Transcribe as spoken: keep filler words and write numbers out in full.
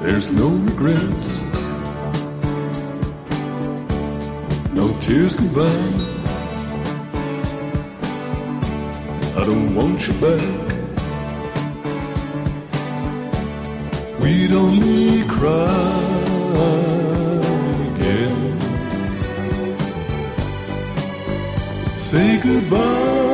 There's no regrets, no tears goodbye. I don't want you back. We'd only cry again. Say goodbye.